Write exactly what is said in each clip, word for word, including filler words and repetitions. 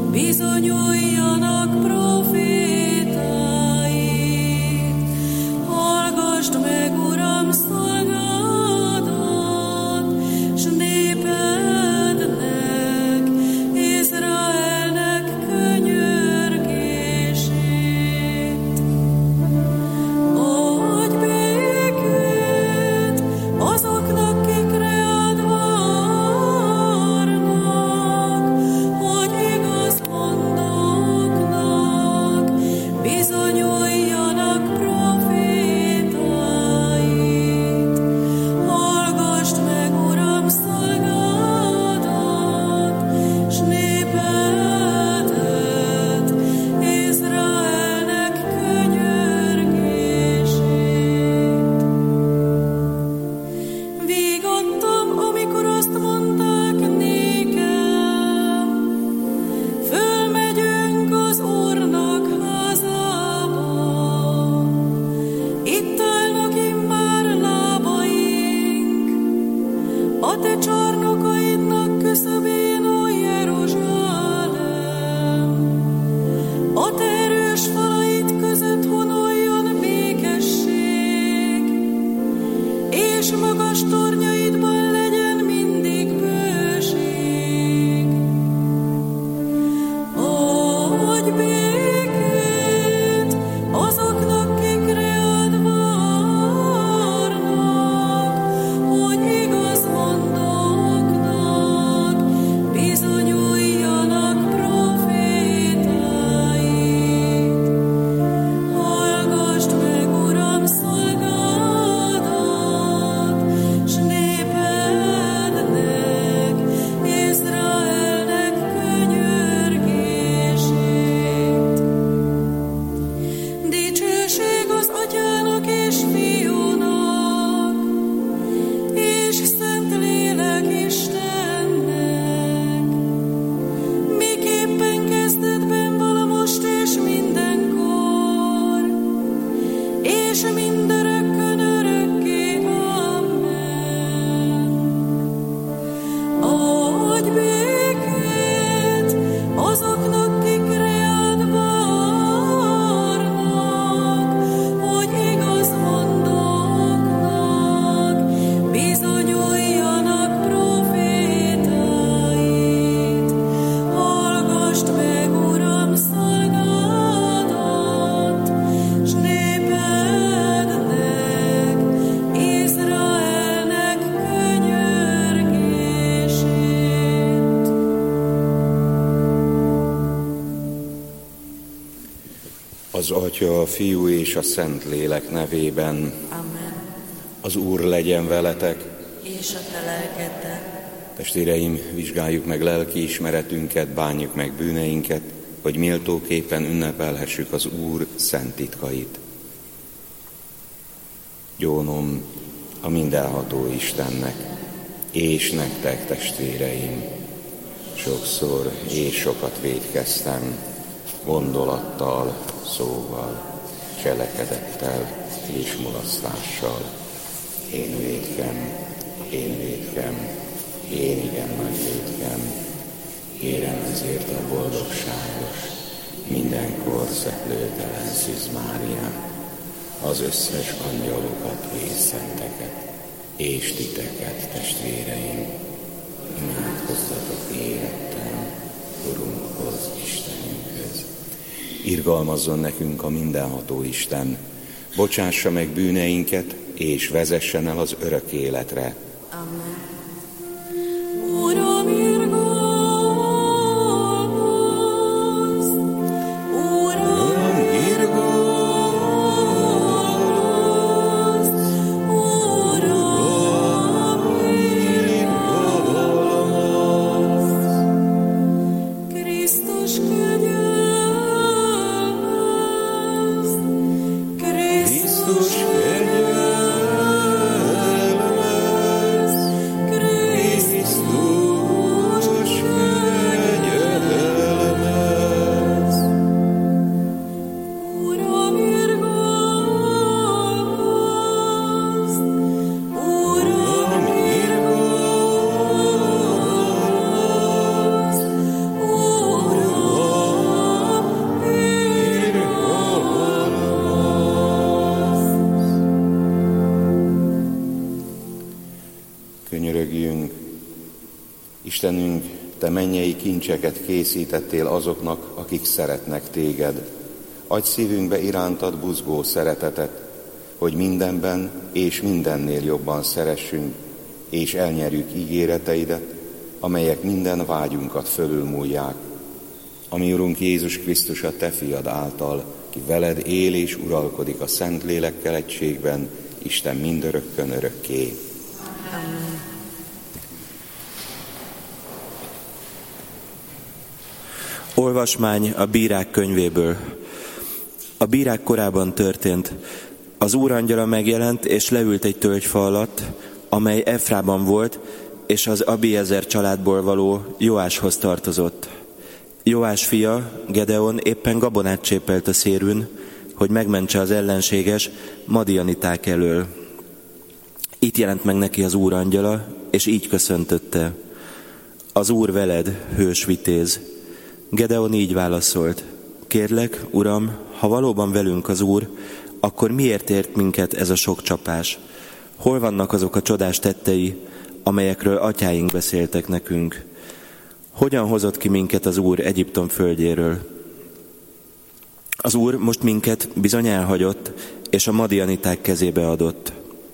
bizonyuljanak profétáid. Hallgasd meg, Uram, szolgádat, s népednek, Izraelnek könyörgését. Adj békét azoknak, kik reád várnak, hogy igaz mondóknak bizonyuljanak profétáid. Hallgasd meg, Uram, szolgádat, s népedet, Izraelnek könyörgését. Vígadtam, amikor azt mondták nékem, fölmegyünk az Úrnak házába. Itt állnak immár lábaink, a te csarnokaidnak küszöbén, ó Jeruzsálem. A te erős falaid között honoljon békesség, és magas tornyaidban legyen mindig bőség. Adj békét azoknak, kik reád várnak, hogy igaz mondóknak bizonyuljanak profétáid. Hallgasd meg, Uram, szolgádat, s népednek, Izraelnek könyörgését. Dicsőség az Atyának és Fiúnak, és Szentlélek Istennek, miképpen kezdetben vala most és mindenkor, és mindörökkön örökké. Amen. Adj békét azoknak, kik reád várnak, hogy igaz mondóknak bizonyuljanak profétáid. Hallgasd meg, Uram, szolgádat, s népednek, Izraelnek könyörgését. Az Atya, a Fiú és a Szentlélek nevében. Amen. Az Úr legyen veletek. És a te lelkeddel. Testvéreim, vizsgáljuk meg lelki ismeretünket, bánjuk meg bűneinket, hogy méltóképpen ünnepelhessük az Úr szent titkait. Gyónom a mindenható Istennek, és nektek, testvéreim, sokszor és sokat vétkeztem, gondolattal, szóval, cselekedettel és mulasztással. Én vétkem, én vétkem, én igen nagy vétkem. Kérem ezért a boldogságos, mindenkor szeplőtelen Szűz Máriát, az összes angyalokat és szenteket, és titeket, testvéreim, imádkozzatok érettem Urunkhoz, Istenünkhöz. Irgalmazzon nekünk a mindenható Isten, bocsássa meg bűneinket, és vezessen el az örök életre. Amen. Uram, irgalmazz! Uram, irgalmazz! Uram, irgalmazz! Krisztus, kegyelmezz! Krisztus, kegyelmezz! te mennyei kincseket készítettél azoknak, akik szeretnek téged. Adj szívünkbe irántad buzgó szeretetet, hogy mindenben és mindennél jobban szeressünk, és elnyerjük ígéreteidet, amelyek minden vágyunkat fölülmúlják. Ami Urunk Jézus Krisztus a te fiad által, ki veled él és uralkodik a Szent Lélekkel egységben, Isten mindörökkön örökké. Amen. Olvasmány a Bírák könyvéből. A bírák korában történt. Az Úr angyala megjelent, és leült egy tölgyfa alatt, amely Efrában volt, és az Abiezer családból való Joáshoz tartozott. Joás fia, Gedeon éppen gabonát csépelt a szérűn, hogy megmentse az ellenséges madianiták elől. Itt jelent meg neki az Úr angyala, és így köszöntötte: az Úr veled, hős vitéz. Gedeon így válaszolt: kérlek, Uram, ha valóban velünk az Úr, akkor miért ért minket ez a sok csapás? Hol vannak azok a csodás tettei, amelyekről atyáink beszéltek nekünk? Hogyan hozott ki minket az Úr Egyiptom földjéről? Az Úr most minket bizony elhagyott, és a madianiták kezébe adott.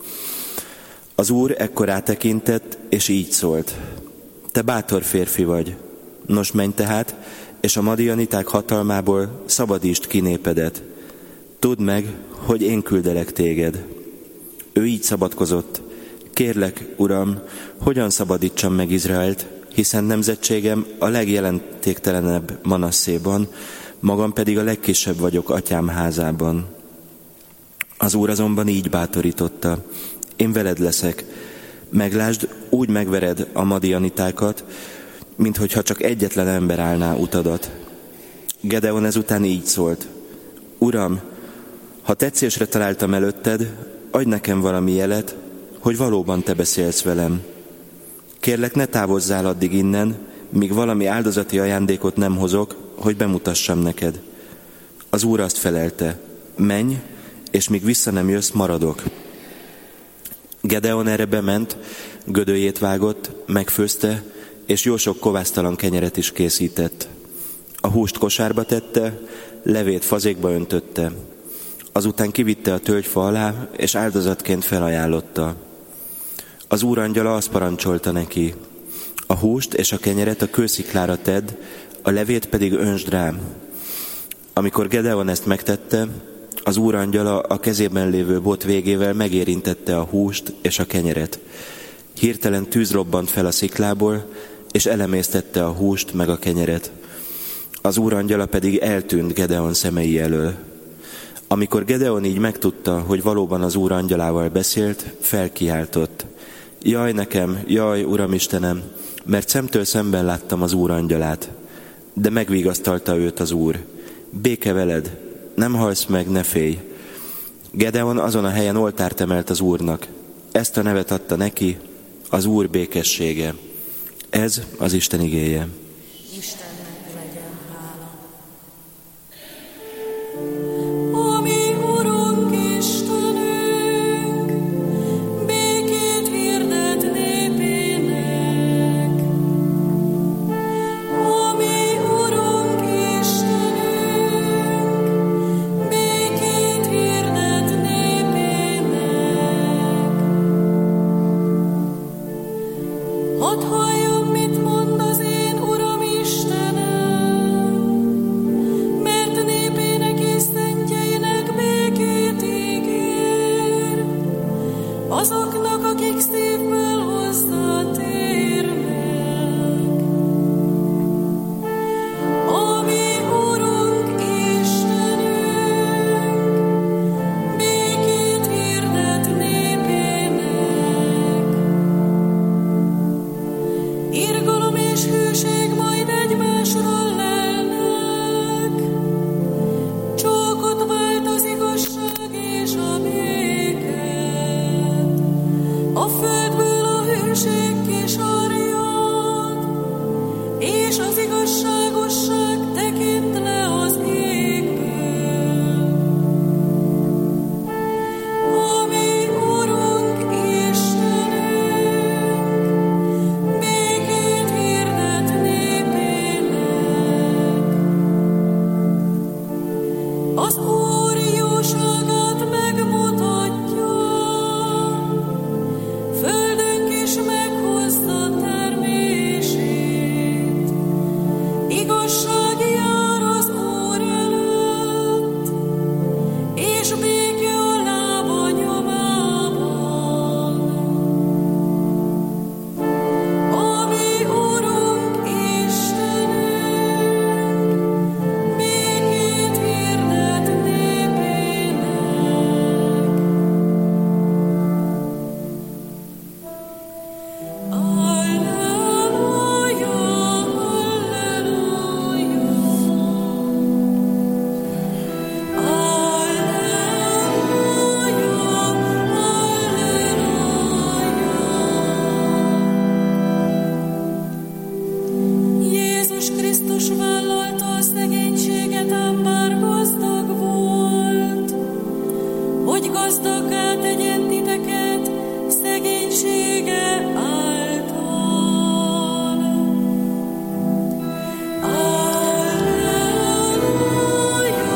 Az Úr ekkor rátekintett, és így szólt: te bátor férfi vagy. Nos, menj tehát, és a madianiták hatalmából szabadítsd ki népedet. Tudd meg, hogy én küldelek téged. Ő így szabadkozott: kérlek, Uram, hogyan szabadítsam meg Izraelt, hiszen nemzetségem a legjelentéktelenebb Manasszéban, magam pedig a legkisebb vagyok atyám házában. Az Úr azonban így bátorította: én veled leszek, meglásd, úgy megvered a madianitákat, minthogyha csak egyetlen ember állná utadat. Gedeon ezután így szólt: Uram, ha tetszésre találtam előtted, adj nekem valami jelet, hogy valóban te beszélsz velem. Kérlek, ne távozzál addig innen, míg valami áldozati ajándékot nem hozok, hogy bemutassam neked. Az Úr azt felelte: menj, és míg vissza nem jössz, maradok. Gedeon erre bement, gödöjét vágott, megfőzte, és jó sok kovásztalan kenyeret is készített. A húst kosárba tette, levét fazékba öntötte. Azután kivitte a tölgyfa alá, és áldozatként felajánlotta. Az Úr angyala azt parancsolta neki: a húst és a kenyeret a kősziklára tedd, a levét pedig öntsd rám. Amikor Gedeon ezt megtette, az Úr angyala a kezében lévő bot végével megérintette a húst és a kenyeret. Hirtelen tűz robbant fel a sziklából, és elemésztette a húst meg a kenyeret. Az Úr angyala pedig eltűnt Gedeon szemei elől. Amikor Gedeon így megtudta, hogy valóban az Úr angyalával beszélt, felkiáltott: jaj nekem, jaj, Uram Istenem, mert szemtől szemben láttam az Úr angyalát. De megvigasztalta őt az Úr: béke veled, nem halsz meg, ne félj. Gedeon azon a helyen oltárt emelt az Úrnak. Ezt a nevet adta neki: az Úr békessége. Ez az Isten igéje. Istennek legyen hála. Békét hirdetni igazság jár az Úr előtt, és béke a lába nyomában. A mi Urunk Istenünk békét hirdet népének. Alleluja, alleluja. Jézus Krisztus vállalta a szegénységet, ám bár gazdag volt, hogy gazdaggá tegyen titeket szegénysége által. Alleluja,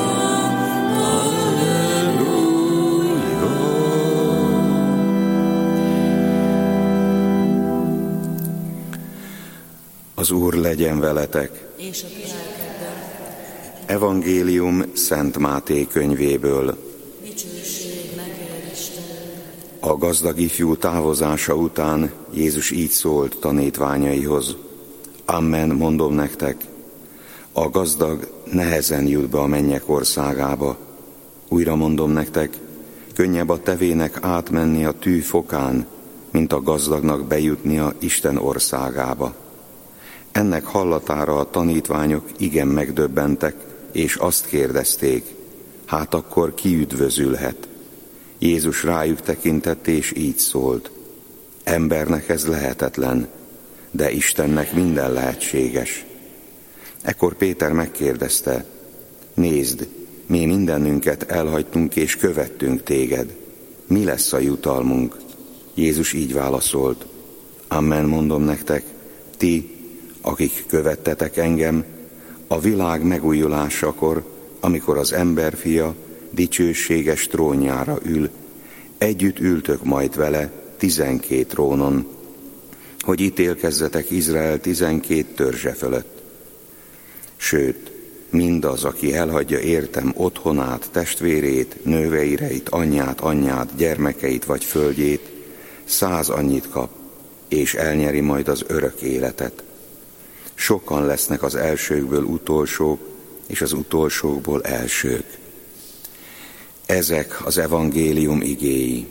Az Úr legyen veletek. és a ti lelkeddel. Evangélium Szent Máté könyvéből. Dicsőség neked, Isten. A gazdag ifjú távozása után Jézus így szólt tanítványaihoz. Amen, mondom nektek, a gazdag nehezen jut be a mennyek országába. Újra mondom nektek, könnyebb a tevének átmenni a tű fokán, mint a gazdagnak bejutnia Isten országába. Ennek hallatára a tanítványok igen megdöbbentek, és azt kérdezték, hát akkor ki üdvözülhet? Jézus rájuk tekintett, és így szólt, embernek ez lehetetlen, de Istennek minden lehetséges. Ekkor Péter megkérdezte, nézd, mi mindenünket elhagytunk és követtünk téged. Mi lesz a jutalmunk? Jézus így válaszolt, amen, mondom nektek, ti, akik követtetek engem, a világ megújulásakor, amikor az emberfia dicsőséges trónjára ül, együtt ültök majd vele tizenkét trónon, hogy ítélkezzetek Izrael tizenkét törzse fölött. Sőt, mindaz, aki elhagyja értem otthonát, testvérét, nőveireit, anyját, anyját, gyermekeit vagy földjét, száz annyit kap, és elnyeri majd az örök életet. Sokan lesznek az elsőkből utolsók, és az utolsókból elsők. Ezek az evangélium igéi.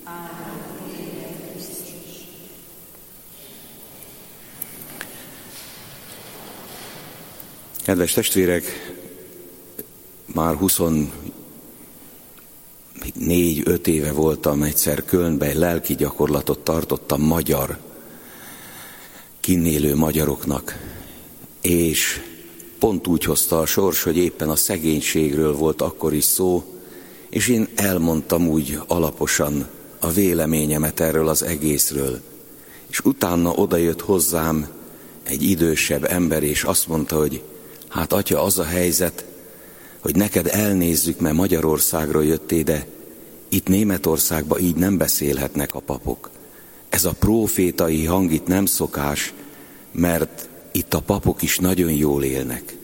Kedves testvérek, már huszonnégy öt éve voltam egyszer Kölnben, egy lelki gyakorlatot tartottam magyar, kinnélő magyaroknak, és pont úgy hozta a sors, hogy éppen a szegénységről volt akkor is szó, és én elmondtam úgy alaposan a véleményemet erről az egészről. És utána odajött hozzám egy idősebb ember, és azt mondta, hogy hát atya, az a helyzet, hogy neked elnézzük, mert Magyarországról jöttél, de itt Németországban így nem beszélhetnek a papok. Ez a prófétai hang itt nem szokás, mert itt a papok is nagyon jól élnek.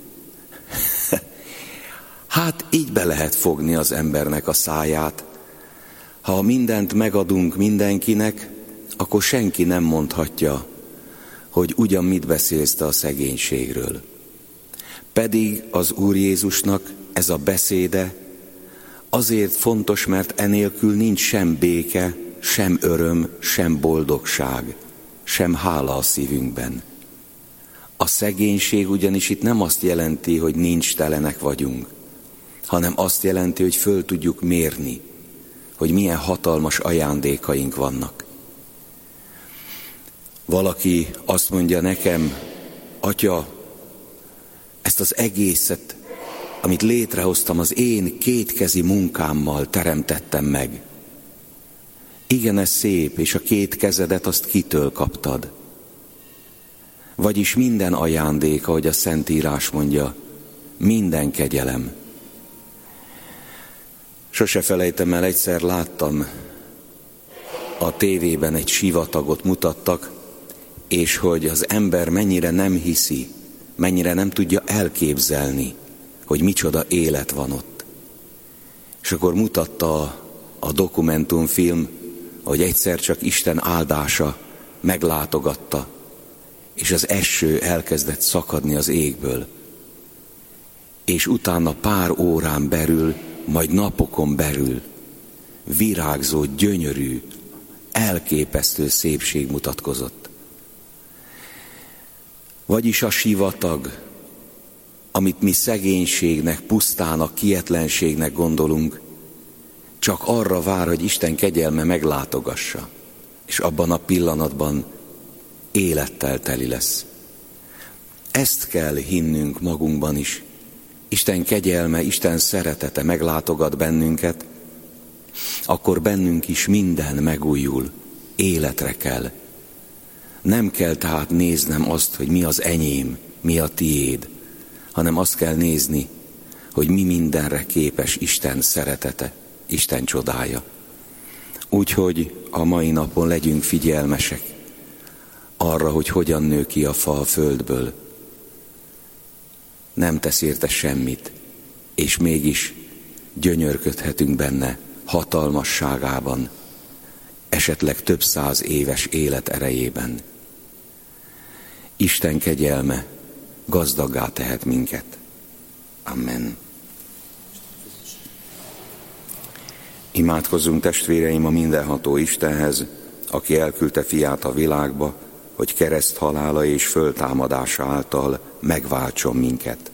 Hát így be lehet fogni az embernek a száját. Ha mindent megadunk mindenkinek, akkor senki nem mondhatja, hogy ugyan mit beszélsz te a szegénységről. Pedig az Úr Jézusnak ez a beszéde azért fontos, mert enélkül nincs sem béke, sem öröm, sem boldogság, sem hála a szívünkben. A szegénység ugyanis itt nem azt jelenti, hogy nincs telenek vagyunk, hanem azt jelenti, hogy föl tudjuk mérni, hogy milyen hatalmas ajándékaink vannak. Valaki azt mondja nekem, atya, ezt az egészet, amit létrehoztam, az én kétkezi munkámmal teremtettem meg. Igen, ez szép, és a két kezedet azt kitől kaptad? Vagyis minden ajándék, ahogy a Szentírás mondja, minden kegyelem. Sose felejtem el, egyszer láttam a tévében egy sivatagot mutattak, és hogy az ember mennyire nem hiszi, mennyire nem tudja elképzelni, hogy micsoda élet van ott. És akkor mutatta a, a dokumentumfilm, hogy egyszer csak Isten áldása meglátogatta, és az eső elkezdett szakadni az égből. És utána pár órán belül, majd napokon belül virágzó, gyönyörű, elképesztő szépség mutatkozott. Vagyis a sivatag, amit mi szegénységnek, pusztának, kietlenségnek gondolunk, csak arra vár, hogy Isten kegyelme meglátogassa, és abban a pillanatban élettel teli lesz. Ezt kell hinnünk magunkban is. Isten kegyelme, Isten szeretete meglátogat bennünket, akkor bennünk is minden megújul, életre kell. Nem kell tehát néznem azt, hogy mi az enyém, mi a tiéd, hanem azt kell nézni, hogy mi mindenre képes Isten szeretete, Isten csodája. Úgyhogy a mai napon legyünk figyelmesek arra, hogy hogyan nő ki a fa a földből. Nem tesz érte semmit, és mégis gyönyörködhetünk benne hatalmasságában, esetleg több száz éves élet erejében. Isten kegyelme gazdaggá tehet minket. Amen. Imádkozzunk, testvéreim, a mindenható Istenhez, aki elküldte fiát a világba, hogy kereszt halála és föltámadása által megváltson minket.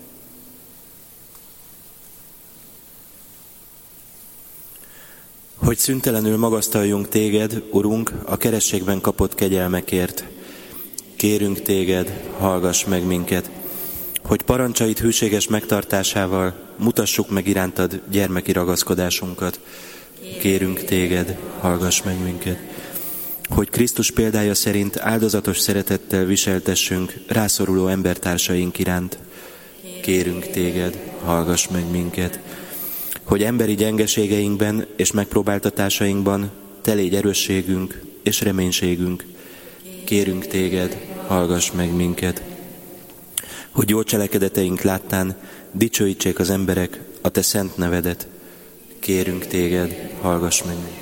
Hogy szüntelenül magasztaljunk téged, Urunk, a kerességben kapott kegyelmekért. Kérünk téged, hallgass meg minket, hogy parancsait hűséges megtartásával mutassuk meg irántad gyermeki ragaszkodásunkat. Kérünk téged, hallgass meg minket, hogy Krisztus példája szerint áldozatos szeretettel viseltessünk rászoruló embertársaink iránt. Kérünk téged, hallgass meg minket, hogy emberi gyengeségeinkben és megpróbáltatásainkban te légy erősségünk és reménységünk. Kérünk téged, hallgass meg minket, hogy jó cselekedeteink láttán dicsőítsék az emberek a te szent nevedet. Kérünk téged, hallgass meg minket.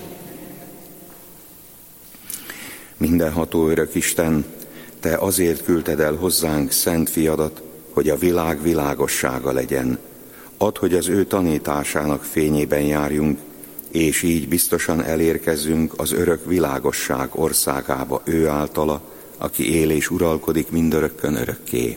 Mindenható örök Isten, te azért küldted el hozzánk szent fiadat, hogy a világ világossága legyen. Add, hogy az ő tanításának fényében járjunk, és így biztosan elérkezzünk az örök világosság országába ő általa, aki él és uralkodik mindörökkön örökké.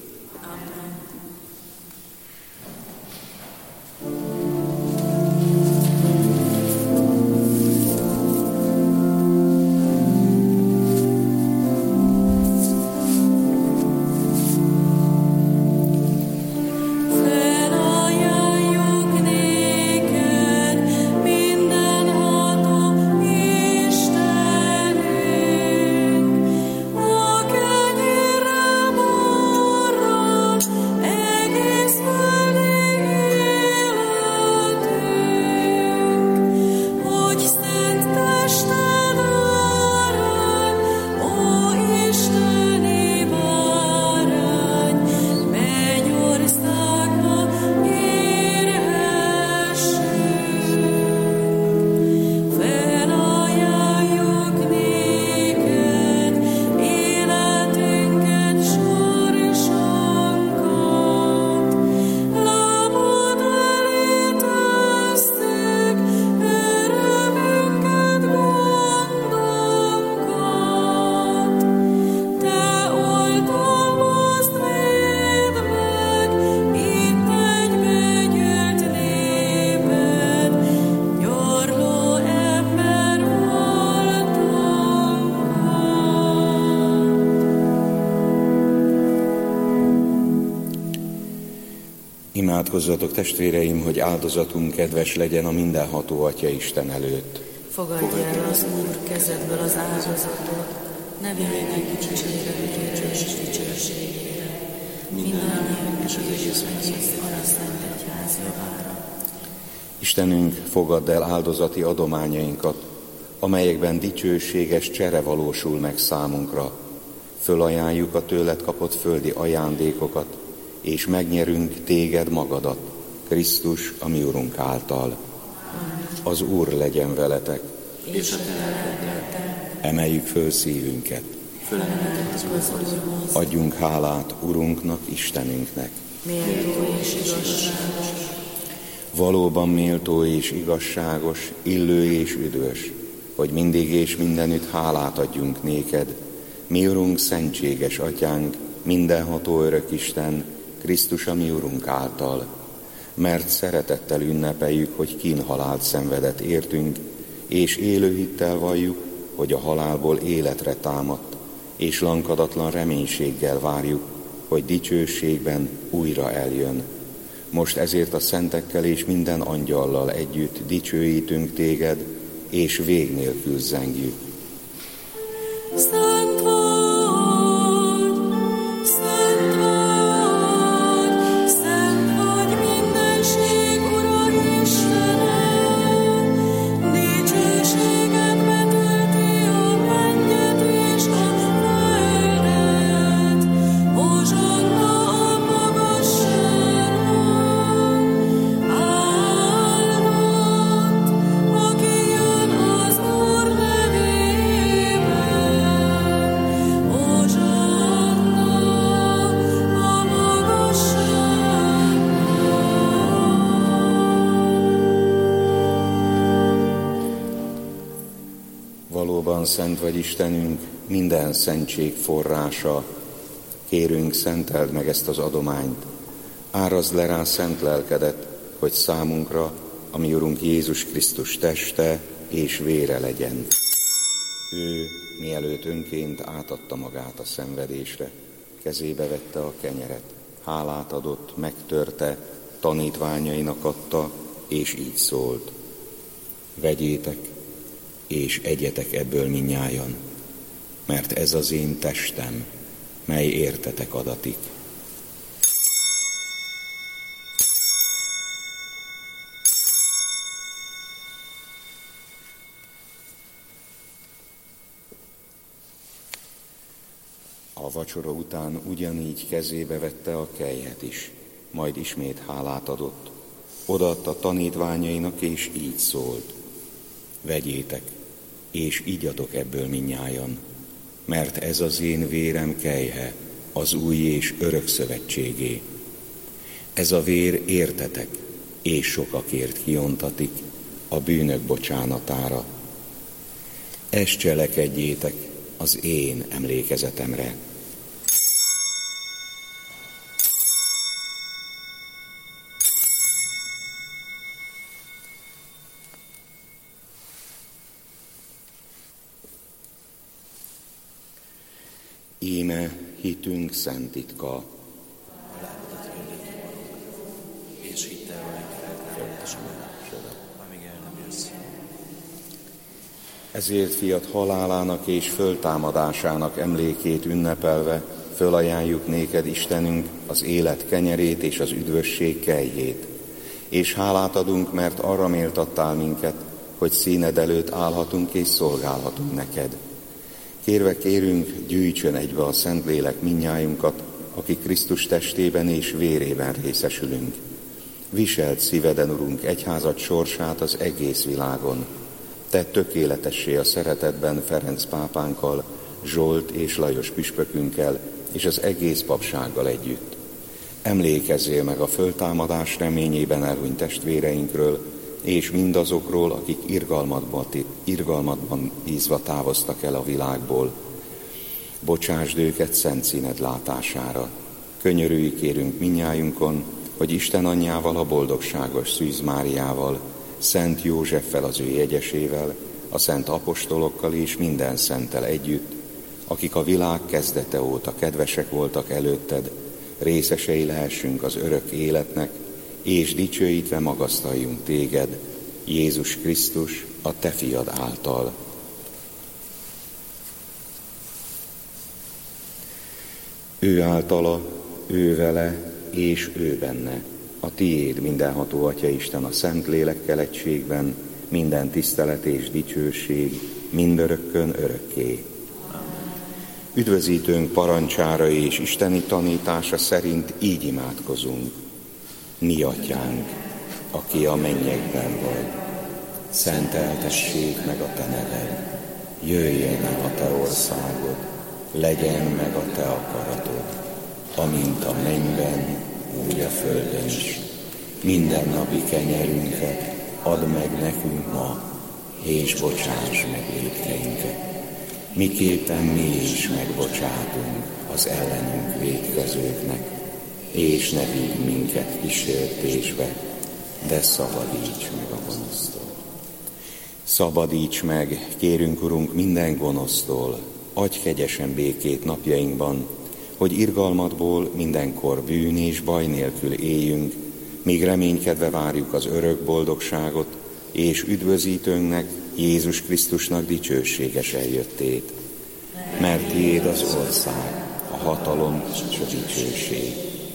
Imádkozzatok, testvéreim, hogy áldozatunk kedves legyen a mindenható Atya Isten előtt. Fogadj el az Úr kezedből az áldozatot, nevének dicsőségére és dicsőségére, mindannyiunk és az egész arra szent egyház javára. Istenünk, fogadd el áldozati adományainkat, amelyekben dicsőséges csere valósul meg számunkra. Fölajánljuk a tőled kapott földi ajándékokat, és megnyerünk téged magadat, Krisztus, a mi Urunk által. Az Úr legyen veletek, és a te lelkeddel. Emeljük föl szívünket. Fölemeltettük az Úrhoz. Adjunk hálát Urunknak, Istenünknek. Méltó és igazságos. Valóban méltó és igazságos, illő és üdvös, hogy mindig és mindenütt hálát adjunk néked, mi Urunk, szentséges Atyánk, mindenható örök Isten, Krisztus, a mi Urunk által. Mert szeretettel ünnepeljük, hogy kínhalált szenvedett értünk, és élő hittel valljuk, hogy a halálból életre támadt, és lankadatlan reménységgel várjuk, hogy dicsőségben újra eljön. Most ezért a szentekkel és minden angyallal együtt dicsőítünk téged, és vég nélkül zengjük. Szent vagy, szent vagy, szent vagy mindenség, Ura Istenem, dicsőséget betölti a mennyet és a földet, hozsanna a magasságban, áldott, aki jön az Úr nevében, hozsanna a magasságban. Valóban szent vagy Istenünk, minden szentség forrása. Kérünk, szenteld meg ezt az adományt. Árazd le rá szent lelkedet, hogy számunkra a mi Urunk Jézus Krisztus teste és vére legyen. Ő, mielőtt önként átadta magát a szenvedésre, kezébe vette a kenyeret, hálát adott, megtörte, tanítványainak adta, és így szólt. Vegyétek, és egyetek ebből mindnyájan, mert ez az én testem, mely értetek adatik. A vacsora után ugyanígy kezébe vette a kelyhet is, majd ismét hálát adott. Odaadta tanítványainak, és így szólt. Vegyétek, és igyatok ebből mindnyájan, mert ez az én vérem kelyhe, az új és örök szövetségé. Ez a vér értetek, és sokakért kiontatik a bűnök bocsánatára. Ezt cselekedjétek az én emlékezetemre. Íme hitünk szent titka. És hittel amíg el nem jössz. Ezért fiat halálának és föltámadásának emlékét ünnepelve fölajánljuk néked, Istenünk, az élet kenyerét és az üdvösség kelyhét. És hálát adunk, mert arra méltattál minket, hogy színed előtt állhatunk és szolgálhatunk neked. Kérve kérünk, gyűjtsön egybe a Szentlélek mindnyájunkat, akik Krisztus testében és vérében részesülünk. Viselt szíveden, Urunk, egyházad sorsát az egész világon. Tedd tökéletessé a szeretetben Ferenc pápánkkal, Zsolt és Lajos püspökünkkel és az egész papsággal együtt. Emlékezzél meg a föltámadás reményében elhunyt testvéreinkről, és mindazokról, akik irgalmadban, irgalmadban bízva távoztak el a világból. Bocsásd őket szent színed látására. Könyörülj kérünk minnyájunkon, hogy Isten anyjával, a boldogságos Szűz Máriával, Szent Józseffel az ő jegyesével, a szent apostolokkal és minden szenttel együtt, akik a világ kezdete óta kedvesek voltak előtted, részesei lehessünk az örök életnek, és dicsőítve magasztaljunk téged, Jézus Krisztus, a te fiad által. Ő általa, ő vele, és ő benne, a tiéd mindenható Atya Isten a szent lélekkel egységben, minden tisztelet és dicsőség, mindörökkön örökké. Üdvözítőnk parancsára és isteni tanítása szerint így imádkozunk. Mi atyánk, aki a mennyekben vagy, szenteltessék meg a te neved, jöjjön el a te országod, legyen meg a te akaratod, amint a mennyben, úgy a földön is. Mindennapi kenyerünket add meg nekünk ma, és bocsáss meg vétkeinket, miképpen mi is megbocsátunk az ellenünk vétkezőknek, és ne vigy minket kísértésbe, de szabadíts meg a gonosztól. Szabadíts meg, kérünk, Urunk, minden gonosztól, adj kegyesen békét napjainkban, hogy irgalmadból mindenkor bűn és baj nélkül éljünk, míg reménykedve várjuk az örök boldogságot, és üdvözítőnknek, Jézus Krisztusnak dicsőséges eljöttét. Mert tiéd az ország, a hatalom és a dicsőség.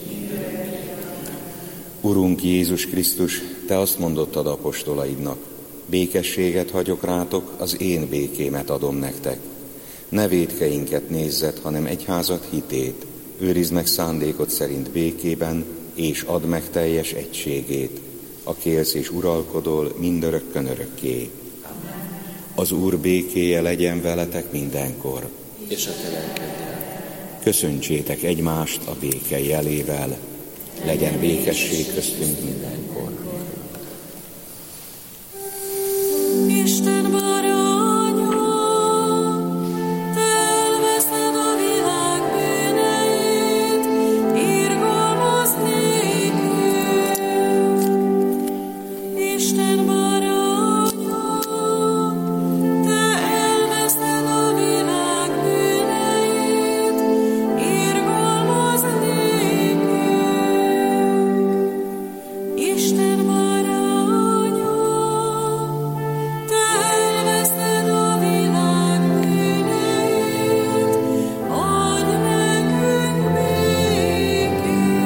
Urunk Jézus Krisztus, te azt mondottad apostolaidnak, békességet hagyok rátok, az én békémet adom nektek. Ne vétkeinket nézzed, hanem egyházat hitét, őrizd meg szándékod szerint békében, és add meg teljes egységét, aki élsz és uralkodol mindörökkön örökké. Az Úr békéje legyen veletek mindenkor. És a te lelkeddel. Köszöntsétek egymást a béke jelével, legyen békesség köztünk mindenkor. Isten báránya, te elveszed a világ bűneit, irgalmazz nékünk. Isten báránya, te elveszed a világ bűneit, irgalmazz nékünk. Isten báránya, te elveszed a világ bűneit, adj nekünk békét.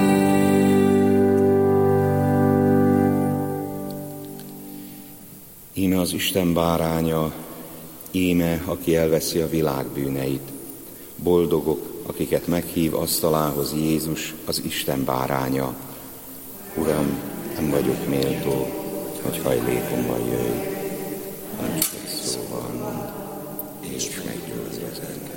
Íme az Isten báránya, íme, aki elveszi a világ bűneit. Boldogok, akiket meghív asztalához Jézus, az Isten báránya. Uram, nem vagyok méltó, hogy hajlékomban jöjj, hanem csak egy szóval mond, és meggyőzz az engem.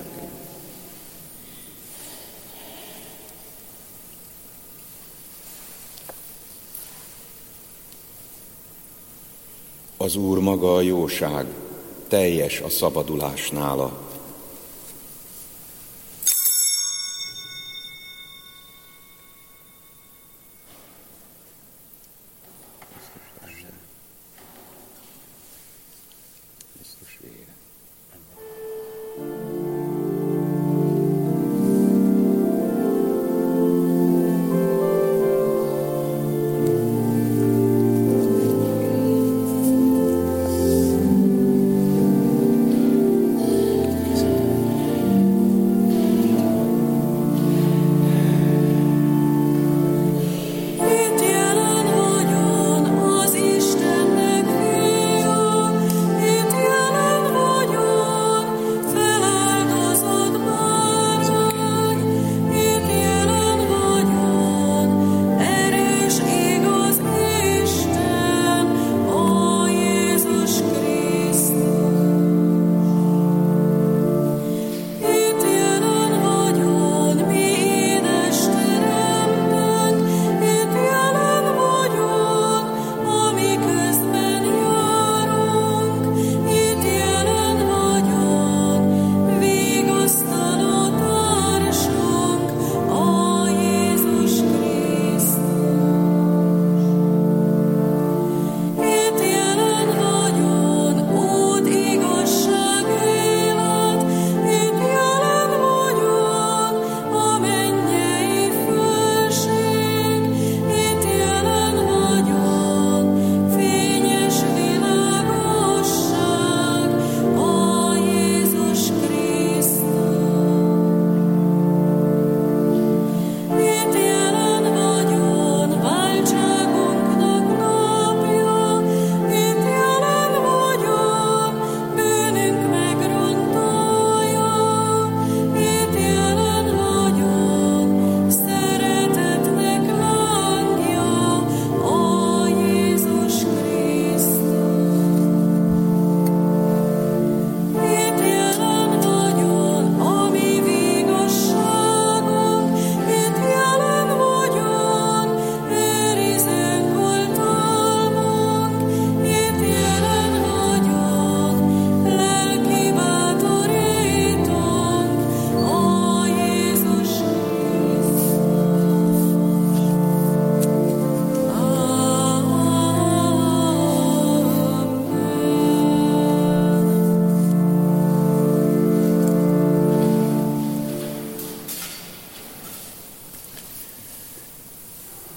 Az Úr maga a jóság, teljes a szabadulás nála. Krisztus vére.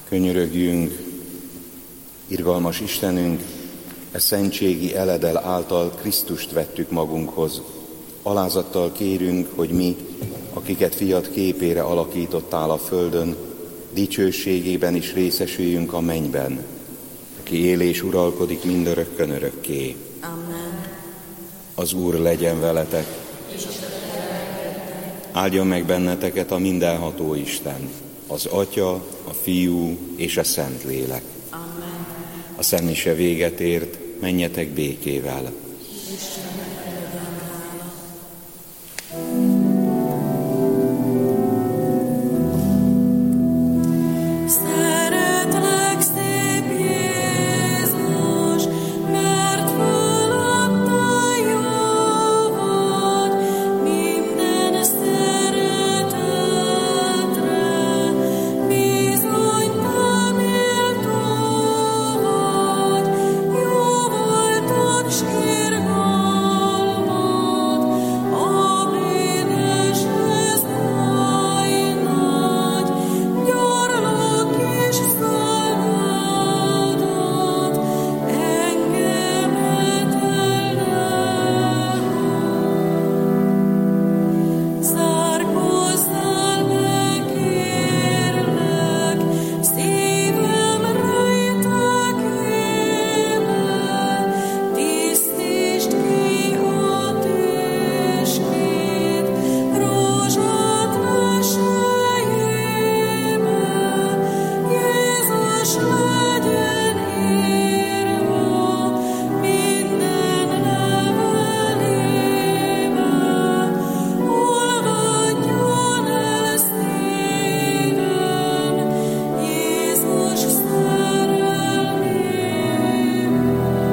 Könyörögjünk, irgalmas Istenünk, e szentségi eledel által Krisztust vettük magunkhoz. Alázattal kérünk, hogy mi, akiket fiad képére alakítottál a földön, dicsőségében is részesüljünk a mennyben, aki él és uralkodik mindörökkön örökké. Amen. Az Úr legyen veletek, áldjon meg benneteket a mindenható Isten, az Atya, a Fiú és a Szentlélek. Amen. A szentmise véget ért, menjetek békével. Szeretlek, szép Jézus, mert föladtál jót, minden szeretetre, bizony te méltó vagy, jó voltad s irgalmad, a bédeshez oly nagy, gyarlott és szolgádat, engemet elnehagy. Zárkózzál meg, kérlek, szívem rejtekében, tisztítsd ki a tüskét, rózsát lesejében, Jézus legyen írva minden levelébe, olvadjon el szívem, Jézus szerelmében.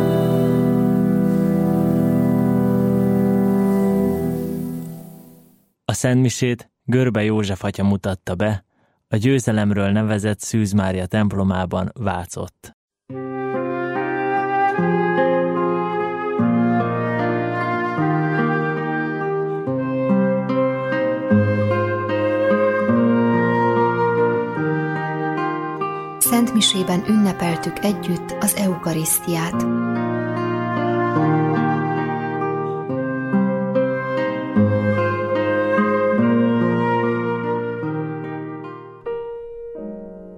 A szentmisét Görbe József atya mutatta be, a győzelemről nevezett Szűz Mária templomában Vácott. Szentmisében ünnepeltük együtt az eukarisztiát.